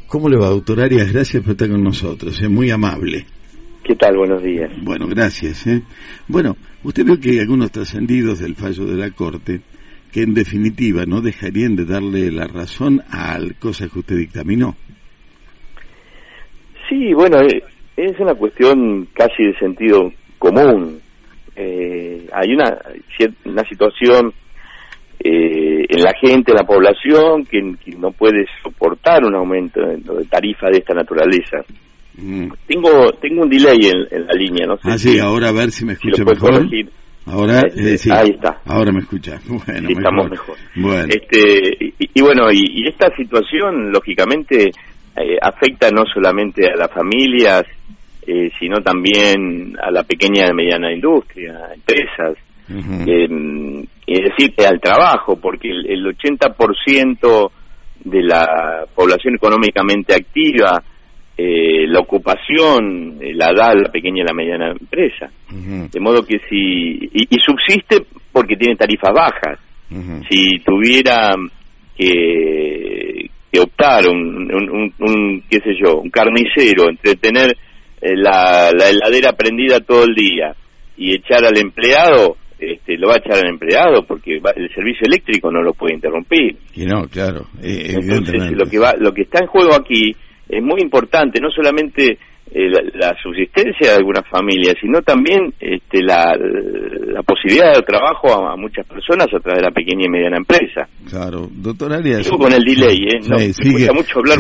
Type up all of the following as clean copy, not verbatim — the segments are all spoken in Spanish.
¿Cómo le va, doctor Arias? Gracias por estar con nosotros, es muy amable. ¿Qué tal? Buenos días. Bueno, gracias. Bueno, usted vio que hay algunos trascendidos del fallo de la Corte que en definitiva no dejarían de darle la razón a cosas que usted dictaminó. Sí, bueno, es una cuestión casi de sentido común. Hay una situación en la gente, en la población, que no puede soportar un aumento de tarifa de esta naturaleza. Tengo un delay en la línea, no sé. Sí, ahora a ver si me escucha mejor. Corregir. Ahora, sí. Ahí está. Ahora me escucha. Bueno, sí, estamos mejor. Bueno. Y esta situación, lógicamente, afecta no solamente a las familias, sino también a la pequeña y mediana industria, empresas, es decir, al trabajo, porque el 80% de la población económicamente activa, la ocupación la da la pequeña y la mediana empresa, de modo que y subsiste porque tiene tarifas bajas. Si tuviera que optar un qué sé yo, un carnicero entre tener la heladera prendida todo el día y echar al empleado, lo va a echar al empleado porque el servicio eléctrico no lo puede interrumpir. Y no, claro. Entonces lo que está en juego aquí es muy importante, no solamente la subsistencia de algunas familias, sino también la posibilidad de trabajo a muchas personas a través de la pequeña y mediana empresa. Claro, doctor Arias. Sigo con el delay, ¿no? Me cuesta mucho hablar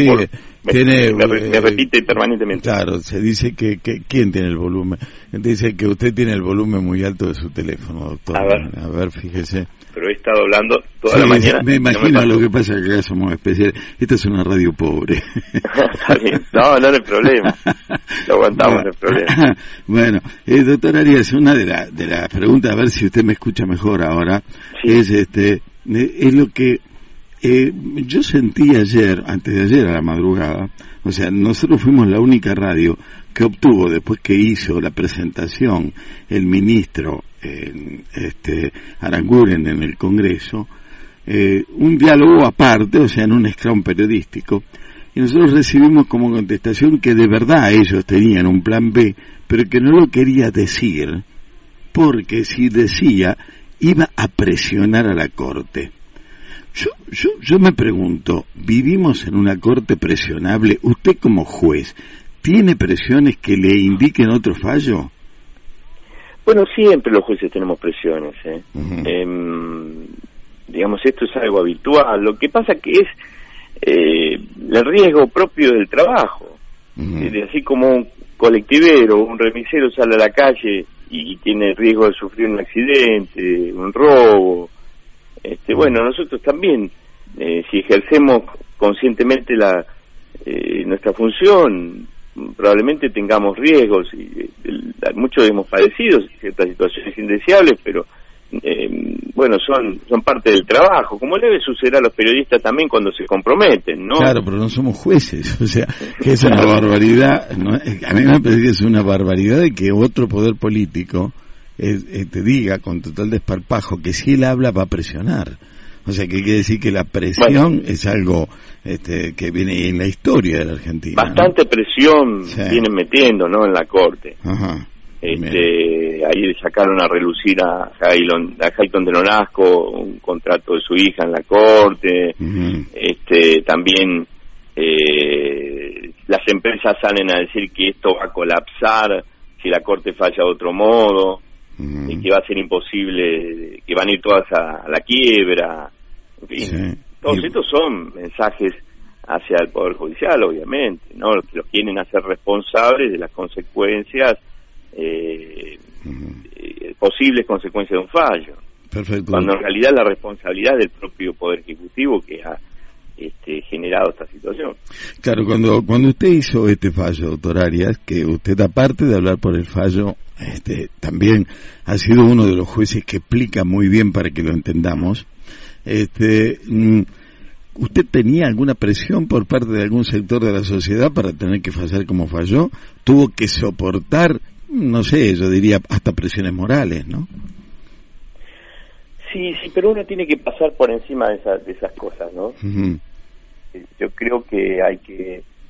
me repite permanentemente. Claro, se dice que ¿quién tiene el volumen? Dice que usted tiene el volumen muy alto de su teléfono, doctor. A ver, fíjese. Pero he estado hablando toda la mañana. Me imagino, lo que pasa es que acá somos especiales. Esta es una radio pobre. Está bien. No hay problema. Lo aguantamos, no hay problema. Bueno, doctor Arias, una de las preguntas, a ver si usted me escucha mejor ahora, sí. Es lo que yo sentí antes de ayer a la madrugada. O sea, nosotros fuimos la única radio que obtuvo, después que hizo la presentación el ministro Aranguren en el Congreso, un diálogo aparte, o sea, en un scrum periodístico, y nosotros recibimos como contestación que de verdad ellos tenían un plan B, pero que no lo quería decir, porque si decía, iba a presionar a la Corte. Yo me pregunto, ¿vivimos en una corte presionable? ¿Usted como juez tiene presiones que le indiquen otro fallo? Bueno, siempre los jueces tenemos presiones, digamos, esto es algo habitual. Lo que pasa que es el riesgo propio del trabajo. Así como un colectivero, un remisero sale a la calle y tiene el riesgo de sufrir un accidente, un robo. Bueno, nosotros también, si ejercemos conscientemente nuestra función, probablemente tengamos riesgos, y muchos hemos padecido ciertas situaciones indeseables, pero bueno, son parte del trabajo, como debe suceder a los periodistas también cuando se comprometen, ¿no? Claro, pero no somos jueces, o sea, que es una barbaridad, ¿no? A mí me parece que es una barbaridad de que otro poder político te diga con total desparpajo que si él habla va a presionar. O sea, que quiere decir que la presión es algo que viene en la historia de la Argentina. Bastante presión vienen metiendo, ¿no?, en la Corte. Ajá. Ahí le sacaron a relucir a Hayton de Nolasco un contrato de su hija en la Corte. También las empresas salen a decir que esto va a colapsar si la Corte falla de otro modo. Que va a ser imposible, que van a ir todas a la quiebra, en fin, todos estos son mensajes hacia el Poder Judicial, obviamente, ¿no? Los quieren hacer responsables de las consecuencias, posibles consecuencias de un fallo. Perfecto. Cuando en realidad la responsabilidad es del propio Poder Ejecutivo que ha generado esta situación. Claro, cuando usted hizo este fallo, doctor Arias, que usted, aparte de hablar por el fallo, también ha sido uno de los jueces que explica muy bien para que lo entendamos, ¿usted tenía alguna presión por parte de algún sector de la sociedad para tener que fallar como falló? ¿Tuvo que soportar, no sé, yo diría hasta presiones morales, ¿no? Sí, pero uno tiene que pasar por encima de esas cosas, ¿no? Uh-huh. Yo creo que hay que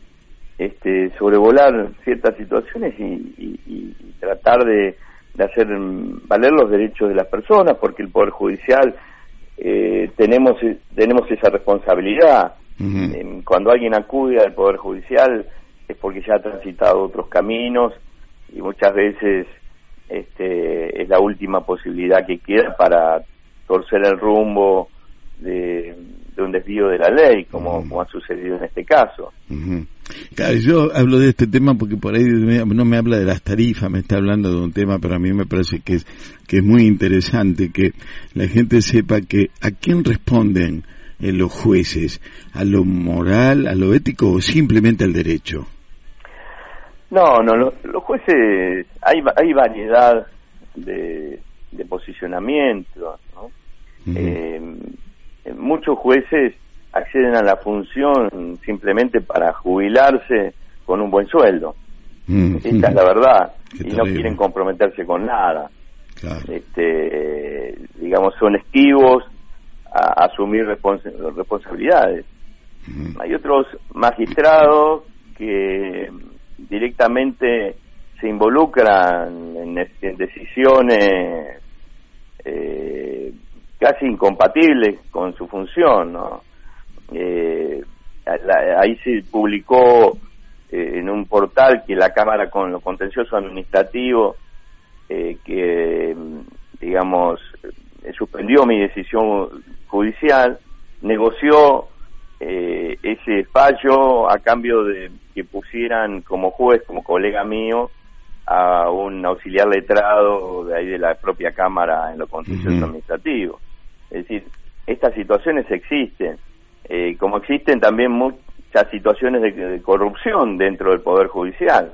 sobrevolar ciertas situaciones y tratar de hacer valer los derechos de las personas, porque el Poder Judicial tenemos esa responsabilidad. Uh-huh. Cuando alguien acude al Poder Judicial es porque ya ha transitado otros caminos y muchas veces es la última posibilidad que queda para torcer el rumbo de un desvío de la ley, como ha sucedido en este caso. Uh-huh. Claro, yo hablo de este tema porque por ahí no me habla de las tarifas, me está hablando de un tema, pero a mí me parece que es muy interesante que la gente sepa que a quién responden los jueces, a lo moral, a lo ético o simplemente al derecho. No, los jueces, hay variedad de posicionamiento, ¿no? Uh-huh. Muchos jueces acceden a la función simplemente para jubilarse con un buen sueldo. Uh-huh. Esta es la verdad. Y no quieren comprometerse con nada. Claro. Digamos, son esquivos a asumir responsabilidades. Uh-huh. Hay otros magistrados que directamente se involucran en decisiones casi incompatibles con su función, ¿no? Ahí se publicó en un portal que la Cámara con lo contencioso administrativo que digamos suspendió mi decisión judicial, negoció ese fallo a cambio de que pusieran como juez, como colega mío, a un auxiliar letrado de ahí de la propia Cámara en lo contencioso uh-huh. administrativo. Es decir, estas situaciones existen, como existen también muchas situaciones de corrupción dentro del Poder Judicial,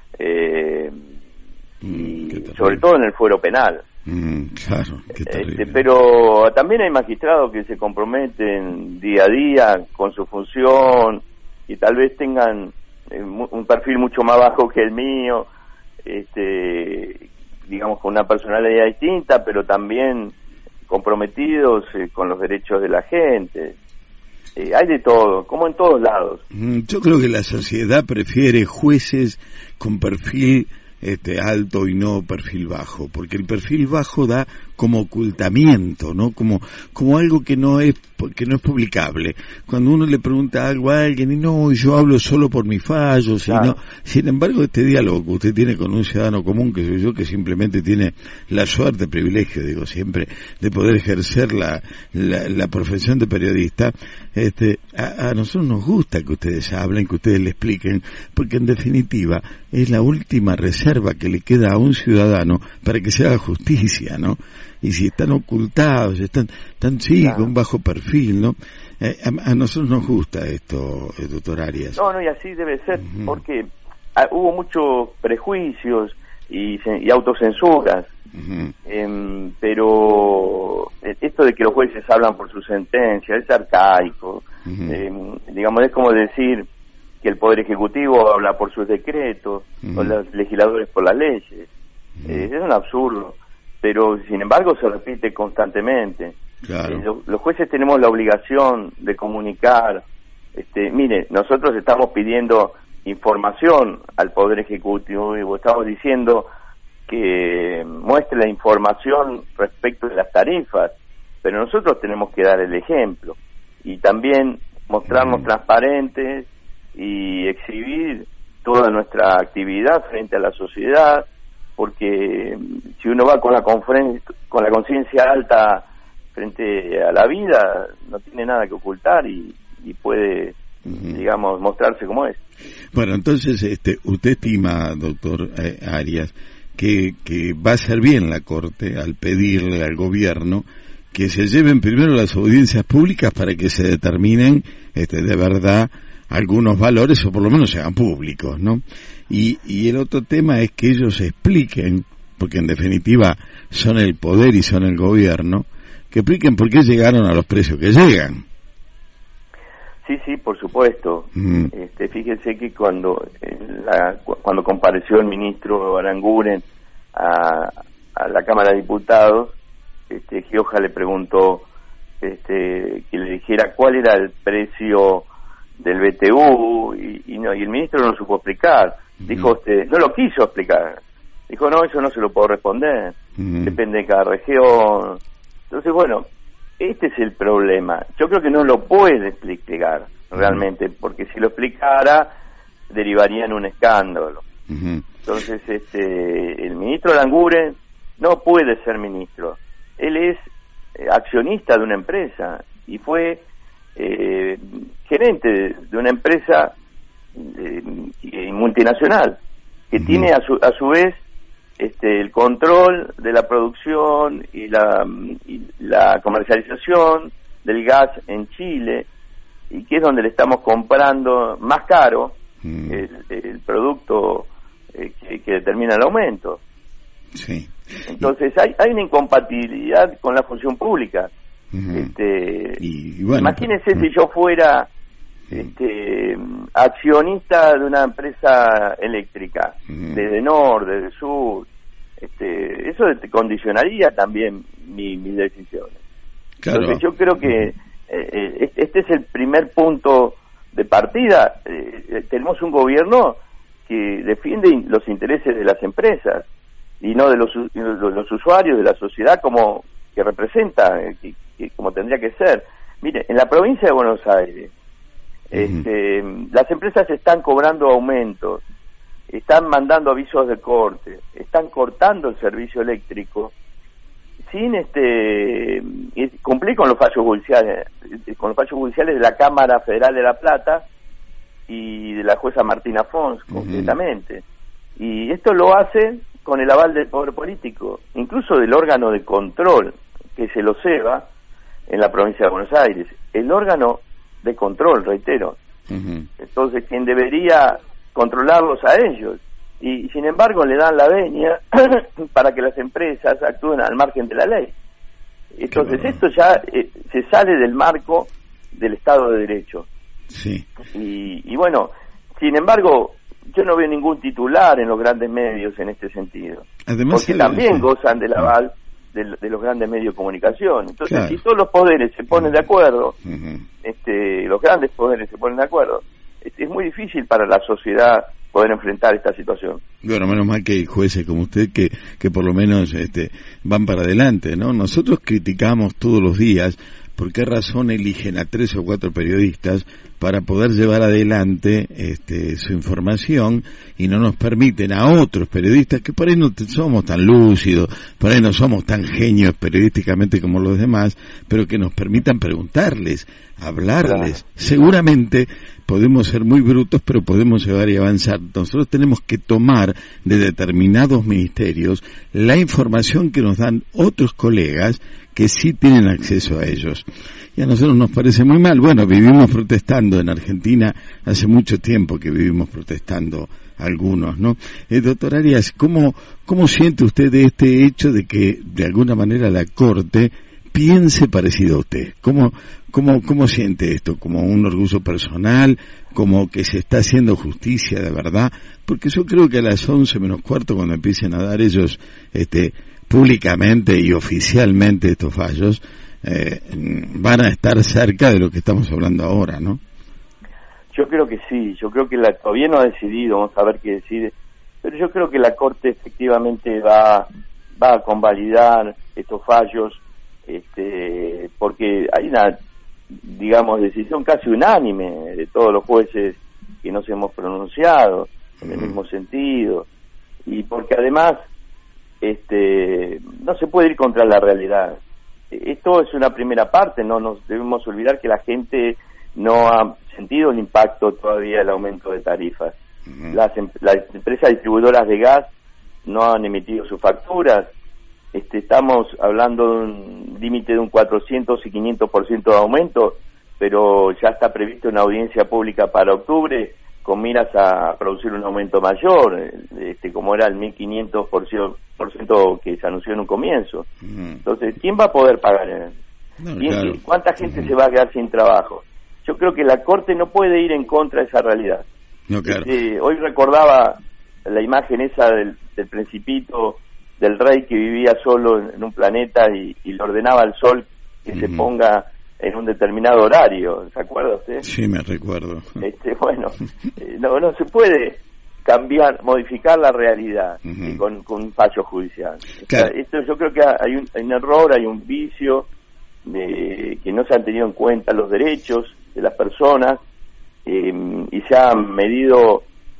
y sobre todo en el fuero penal. Claro, pero también hay magistrados que se comprometen día a día con su función y tal vez tengan un perfil mucho más bajo que el mío, digamos con una personalidad distinta, pero también comprometidos con los derechos de la gente. Hay de todo, como en todos lados. Yo creo que la sociedad prefiere jueces con perfil alto y no perfil bajo, porque el perfil bajo da como ocultamiento, ¿no? Como algo que no es publicable. Cuando uno le pregunta algo a alguien y no, yo hablo solo por mis fallos, claro. Y no. Sin embargo, este diálogo que usted tiene con un ciudadano común, que soy yo, que simplemente tiene la suerte, privilegio, digo siempre, de poder ejercer la profesión de periodista, a nosotros nos gusta que ustedes hablen, que ustedes le expliquen, porque en definitiva es la última reserva que le queda a un ciudadano para que se haga justicia, ¿no? Y si están ocultados, están sí, claro. Con bajo perfil, ¿no? A nosotros nos gusta esto, doctor Arias. No, y así debe ser, uh-huh. Porque hubo muchos prejuicios y autocensuras, uh-huh. Pero esto de que los jueces hablan por su sentencia es arcaico, uh-huh. Digamos, es como decir que el Poder Ejecutivo habla por sus decretos, uh-huh. O los legisladores por las leyes, uh-huh. Es un absurdo. Pero sin embargo se repite constantemente. Claro. Los jueces tenemos la obligación de comunicar. Mire, nosotros estamos pidiendo información al Poder Ejecutivo y estamos diciendo que muestre la información respecto de las tarifas, pero nosotros tenemos que dar el ejemplo y también mostrarnos transparentes y exhibir toda nuestra actividad frente a la sociedad, porque si uno va con la conciencia alta frente a la vida, no tiene nada que ocultar y puede, uh-huh. digamos, mostrarse como es. Bueno, entonces, usted estima, doctor Arias, que va a hacer bien la Corte al pedirle al gobierno que se lleven primero las audiencias públicas para que se determinen de verdad algunos valores o por lo menos se hagan públicos, ¿no? Y el otro tema es que ellos expliquen, porque en definitiva son el poder y son el gobierno, que expliquen por qué llegaron a los precios que llegan. Sí, por supuesto. Fíjense que cuando compareció el ministro Aranguren a la Cámara de Diputados, Gioja le preguntó que le dijera cuál era el precio del BTU y y el ministro no lo supo explicar. Dijo, no lo quiso explicar. Dijo, no, eso no se lo puedo responder. Depende de cada región. Entonces, bueno, este es el problema. Yo creo que no lo puede explicar realmente, porque si lo explicara, derivaría en un escándalo. Entonces, el ministro Languren no puede ser ministro. Él es accionista de una empresa y fue gerente de una empresa multinacional que tiene a su vez el control de la producción y la comercialización del gas en Chile, y que es donde le estamos comprando más caro el producto que determina el aumento. Sí. Entonces hay una incompatibilidad con la función pública. Y bueno, imagínese si yo fuera accionista de una empresa eléctrica, desde norte, desde sur, eso condicionaría también mis decisiones. Claro. Entonces yo creo que este es el primer punto de partida. Tenemos un gobierno que defiende los intereses de las empresas y no de los usuarios, de la sociedad como que representa, como tendría que ser. Mire, en la provincia de Buenos Aires, las empresas están cobrando aumentos, están mandando avisos de corte, están cortando el servicio eléctrico sin cumplir con los fallos judiciales, de la Cámara Federal de La Plata y de la jueza Martina Fons, concretamente. Y esto lo hace con el aval del poder político, incluso del órgano de control, que es el OSEBA, en la provincia de Buenos Aires. El órgano de control, reitero. Entonces, quien debería controlarlos a ellos. Y sin embargo, le dan la venia para que las empresas actúen al margen de la ley. Entonces, esto ya se sale del marco del Estado de Derecho. Sí. Y bueno, sin embargo, yo no veo ningún titular en los grandes medios en este sentido. Además, porque también gozan del aval de los grandes medios de comunicación. Entonces, claro, si todos los poderes se ponen de acuerdo, los grandes poderes se ponen de acuerdo, es muy difícil para la sociedad poder enfrentar esta situación. Bueno, menos mal que hay jueces como usted que por lo menos van para adelante, ¿no? Nosotros criticamos todos los días por qué razón eligen a 3 o 4 periodistas para poder llevar adelante su información y no nos permiten a otros periodistas que por ahí no somos tan lúcidos, por ahí no somos tan genios periodísticamente como los demás, pero que nos permitan preguntarles, hablarles. Claro. Seguramente podemos ser muy brutos, pero podemos llevar y avanzar. Nosotros tenemos que tomar de determinados ministerios la información que nos dan otros colegas que sí tienen acceso a ellos. Y a nosotros nos parece muy mal. Bueno, vivimos protestando en Argentina, hace mucho tiempo que vivimos protestando algunos, ¿no? Doctor Arias, ¿cómo siente usted de este hecho de que de alguna manera la Corte piense parecido a usted? ¿Cómo siente esto? ¿Como un orgullo personal? ¿Como que se está haciendo justicia de verdad? Porque yo creo que a las 11 menos cuarto, cuando empiecen a dar ellos públicamente y oficialmente estos fallos, van a estar cerca de lo que estamos hablando ahora, ¿no? Yo creo que sí, yo creo que todavía no ha decidido, vamos a ver qué decide, pero yo creo que la Corte efectivamente va a convalidar estos fallos, porque hay una, digamos, decisión casi unánime de todos los jueces que nos hemos pronunciado en el mismo sentido, y porque además no se puede ir contra la realidad. Esto es una primera parte, no nos debemos olvidar que la gente no ha sentido el impacto todavía del aumento de tarifas. Las empresas distribuidoras de gas no han emitido sus facturas. Estamos hablando de un límite de un 400 y 500% de aumento, pero ya está previsto una audiencia pública para octubre con miras a producir un aumento mayor, como era el 1500% que se anunció en un comienzo. Entonces, ¿quién va a poder pagar? Claro. ¿Cuánta gente se va a quedar sin trabajo? Yo creo que la Corte no puede ir en contra de esa realidad. No, claro. Hoy recordaba la imagen esa del Principito, del rey que vivía solo en un planeta y le ordenaba al sol que se ponga en un determinado horario, ¿se acuerda usted? Sí, me recuerdo. Bueno, no se puede cambiar, modificar la realidad con un fallo judicial. Claro. O sea, esto yo creo que hay un error, hay un vicio que no se han tenido en cuenta los derechos de las personas y se ha medido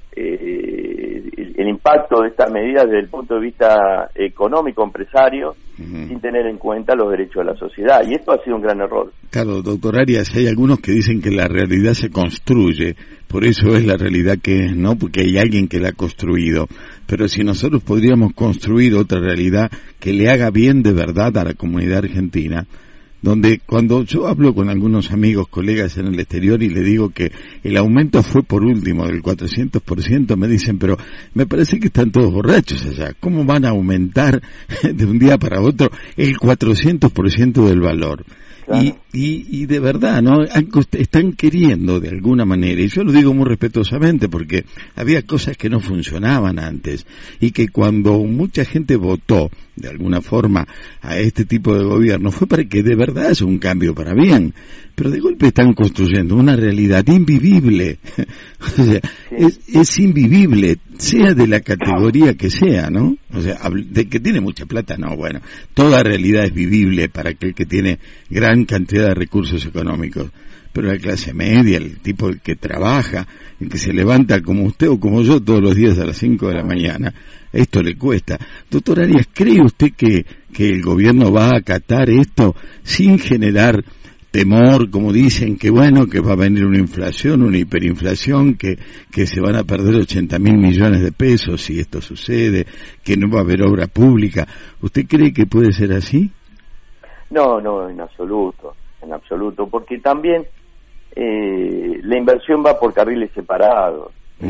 el impacto de estas medidas desde el punto de vista económico, empresario, sin tener en cuenta los derechos de la sociedad, y esto ha sido un gran error. Claro, doctor Arias, hay algunos que dicen que la realidad se construye, por eso es la realidad que es, ¿no? Porque hay alguien que la ha construido, pero si nosotros podríamos construir otra realidad que le haga bien de verdad a la comunidad argentina, donde cuando yo hablo con algunos amigos, colegas en el exterior y le digo que el aumento fue por último del 400%, me dicen, pero me parece que están todos borrachos allá. ¿Cómo van a aumentar de un día para otro el 400% del valor? Claro. Y de verdad, ¿no? Están queriendo de alguna manera, y yo lo digo muy respetuosamente porque había cosas que no funcionaban antes, y que cuando mucha gente votó de alguna forma a este tipo de gobierno fue para que de verdad es un cambio para bien, pero de golpe están construyendo una realidad invivible. O sea, es invivible, sea de la categoría que sea, ¿no? O sea, de que tiene mucha plata, no, bueno, toda realidad es vivible para aquel que tiene gran cantidad de recursos económicos, pero la clase media, el tipo que trabaja, el que se levanta como usted o como yo todos los días a las 5 de la mañana, esto le cuesta. Doctor Arias, ¿cree usted que el gobierno va a acatar esto sin generar temor, como dicen, que bueno, que va a venir una inflación, una hiperinflación, que se van a perder 80.000 millones de pesos si esto sucede, que no va a haber obra pública? ¿Usted cree que puede ser así? No, en absoluto, porque también la inversión va por carriles separados.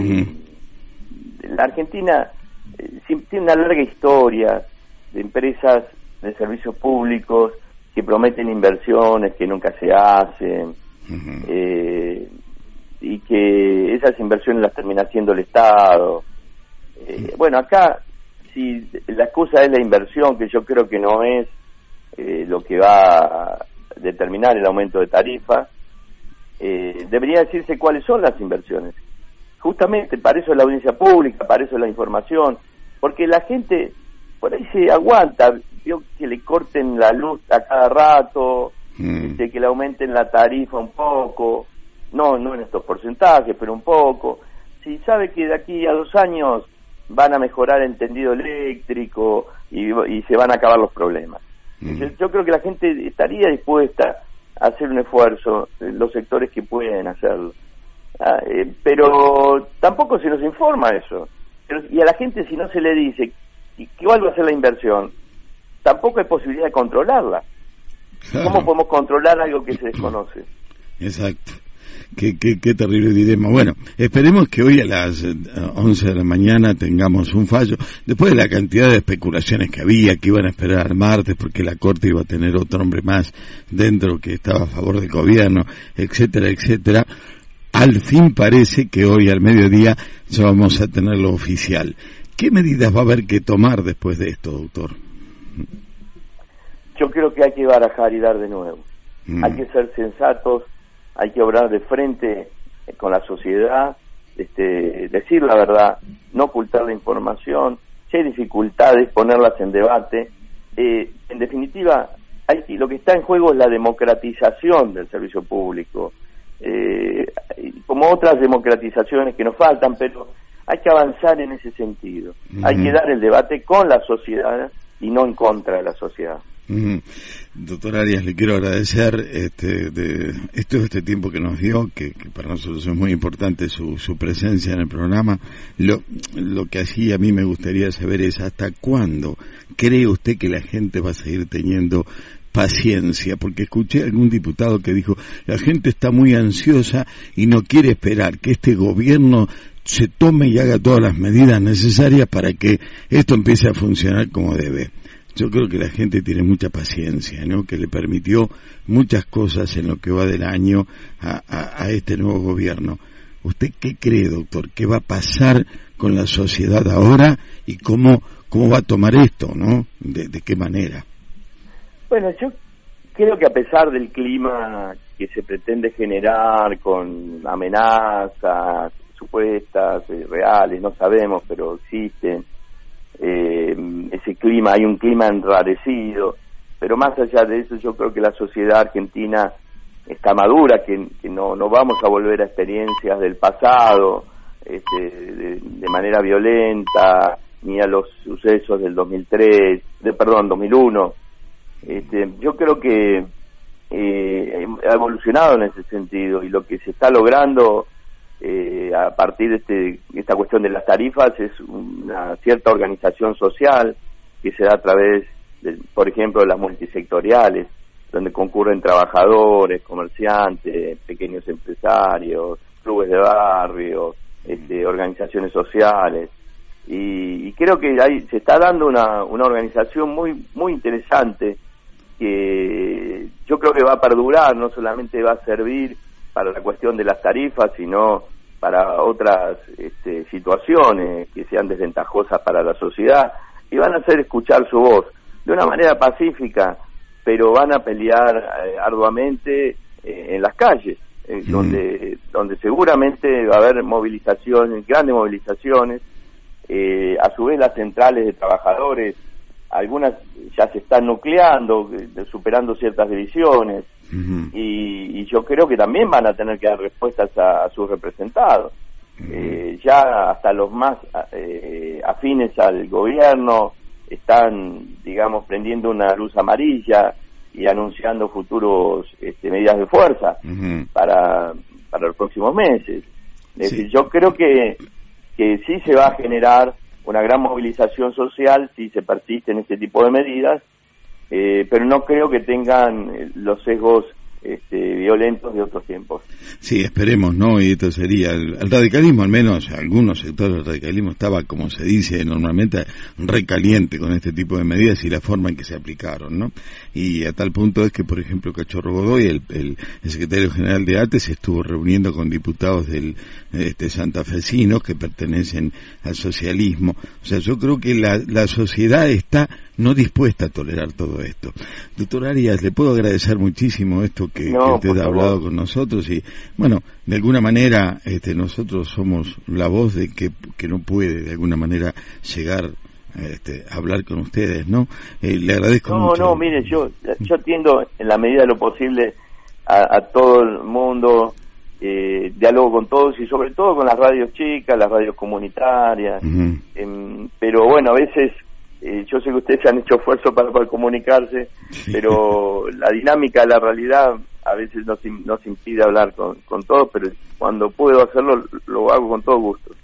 La Argentina tiene una larga historia de empresas de servicios públicos que prometen inversiones que nunca se hacen, y que esas inversiones las termina haciendo el Estado. Bueno, acá, si la excusa es la inversión, que yo creo que no es lo que va a determinar el aumento de tarifa, debería decirse cuáles son las inversiones. Justamente para eso es la audiencia pública, para eso es la información, porque la gente por ahí se aguanta, vio que le corten la luz a cada rato, que le aumenten la tarifa un poco, no en estos porcentajes, pero un poco. Si sabe que de aquí a 2 años van a mejorar el tendido eléctrico y se van a acabar los problemas. Yo creo que la gente estaría dispuesta a hacer un esfuerzo, los sectores que pueden hacerlo. Pero tampoco se nos informa eso. Y a la gente, si no se le dice cuál va a ser la inversión, tampoco hay posibilidad de controlarla. Claro. ¿Cómo podemos controlar algo que se desconoce? Exacto. Qué terrible dilema. Bueno, esperemos que hoy a las 11 de la mañana tengamos un fallo, después de la cantidad de especulaciones que había, que iban a esperar al martes porque la Corte iba a tener otro hombre más dentro que estaba a favor del gobierno, etcétera, etcétera. Al fin parece que hoy al mediodía ya vamos a tener lo oficial. ¿Qué medidas va a haber que tomar después de esto, doctor? Yo creo que hay que barajar y dar de nuevo. Hay que ser sensatos, hay que obrar de frente con la sociedad, decir la verdad, no ocultar la información, si hay dificultades, ponerlas en debate. En definitiva, lo que está en juego es la democratización del servicio público, como otras democratizaciones que nos faltan, pero hay que avanzar en ese sentido. Hay que dar el debate con la sociedad y no en contra de la sociedad. Doctor Arias, le quiero agradecer este tiempo que nos dio, que para nosotros es muy importante su presencia en el programa. Lo que así a mí me gustaría saber es hasta cuándo cree usted que la gente va a seguir teniendo paciencia, porque escuché a algún diputado que dijo, la gente está muy ansiosa y no quiere esperar que este gobierno se tome y haga todas las medidas necesarias para que esto empiece a funcionar como debe. Yo creo que la gente tiene mucha paciencia, ¿no? Que le permitió muchas cosas en lo que va del año a este nuevo gobierno. ¿Usted qué cree, doctor? ¿Qué va a pasar con la sociedad ahora y cómo va a tomar esto, ¿no? ¿De qué manera? Bueno, creo que a pesar del clima que se pretende generar con amenazas supuestas, reales, no sabemos, pero existen, ese clima, hay un clima enrarecido, pero más allá de eso yo creo que la sociedad argentina está madura, que no vamos a volver a experiencias del pasado de manera violenta, ni a los sucesos del 2001. Yo creo que ha evolucionado en ese sentido, y lo que se está logrando a partir de esta cuestión de las tarifas es una cierta organización social que se da a través, por ejemplo, de las multisectoriales, donde concurren trabajadores, comerciantes, pequeños empresarios, clubes de barrio, organizaciones sociales, y creo que ahí se está dando una organización muy interesante, que yo creo que va a perdurar, no solamente va a servir para la cuestión de las tarifas, sino para otras situaciones que sean desventajosas para la sociedad, y van a hacer escuchar su voz de una manera pacífica, pero van a pelear arduamente en las calles, donde seguramente va a haber movilizaciones, grandes movilizaciones. A su vez las centrales de trabajadores, algunas ya se están nucleando, superando ciertas divisiones, y yo creo que también van a tener que dar respuestas a sus representados. Ya hasta los más afines al gobierno están, digamos, prendiendo una luz amarilla y anunciando futuros medidas de fuerza para los próximos meses. Es decir, yo creo que sí se va a generar una gran movilización social si se persisten este tipo de medidas, pero no creo que tengan los sesgos violentos de otros tiempos. Sí, esperemos, ¿no? Y esto sería el radicalismo, al menos algunos sectores del radicalismo estaba, como se dice normalmente, recaliente con este tipo de medidas y la forma en que se aplicaron, ¿no? Y a tal punto es que, por ejemplo, Cachorro Godoy, el secretario general de ATE, se estuvo reuniendo con diputados del santafesinos que pertenecen al socialismo. O sea, yo creo que la sociedad está no dispuesta a tolerar todo esto. Doctor Arias, le puedo agradecer muchísimo esto que usted ha hablado con nosotros, y bueno, de alguna manera nosotros somos la voz de que no puede de alguna manera llegar a hablar con ustedes, ¿no? Le agradezco mucho. No, mire, yo atiendo en la medida de lo posible a todo el mundo, diálogo con todos y sobre todo con las radios chicas, las radios comunitarias, pero bueno, a veces yo sé que ustedes han hecho esfuerzo para poder comunicarse, pero la dinámica de la realidad a veces nos impide hablar con todos, pero cuando puedo hacerlo lo hago con todo gusto.